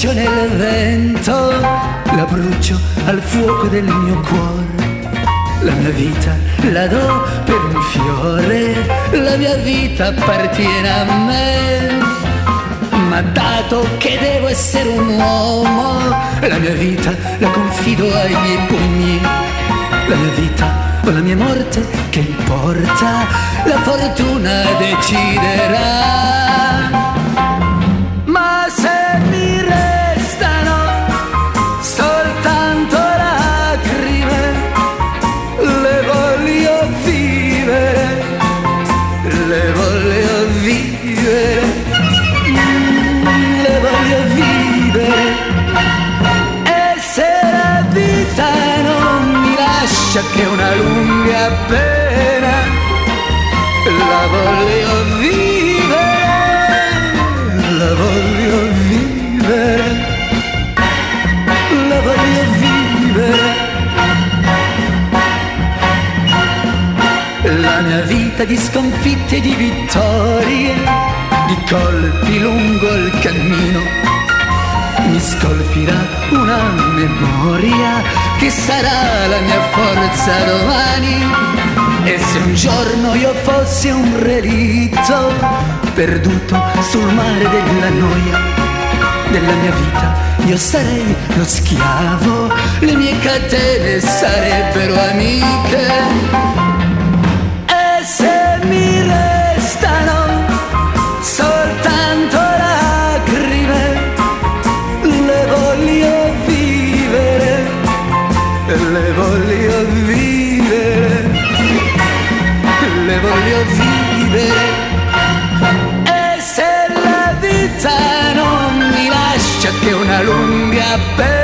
bacio nel vento, la brucio al fuoco del mio cuore. La mia vita la do per un fiore, la mia vita appartiene a me. Ma dato che devo essere un uomo, la mia vita la confido ai miei pugni. La mia vita o la mia morte, che importa, la fortuna deciderà. Ma se mi restano soltanto lacrime, le voglio vivere, le voglio vivere, le voglio vivere. E se la vita non mi lascia che una lunga pena, la voglio vivere, la voglio vivere, la voglio vivere. La mia vita di sconfitte e di vittorie, di colpi lungo il cammino, mi scolpirà una memoria che sarà la mia forza domani. E se un giorno io fossi un relitto perduto sul mare della noia della mia vita, io sarei lo schiavo, le mie catene sarebbero amiche. E se mi restano soltanto lacrime, le voglio vivere, le voglio vivere, le voglio vivere. E se la vita non mi lascia che una lunga pena,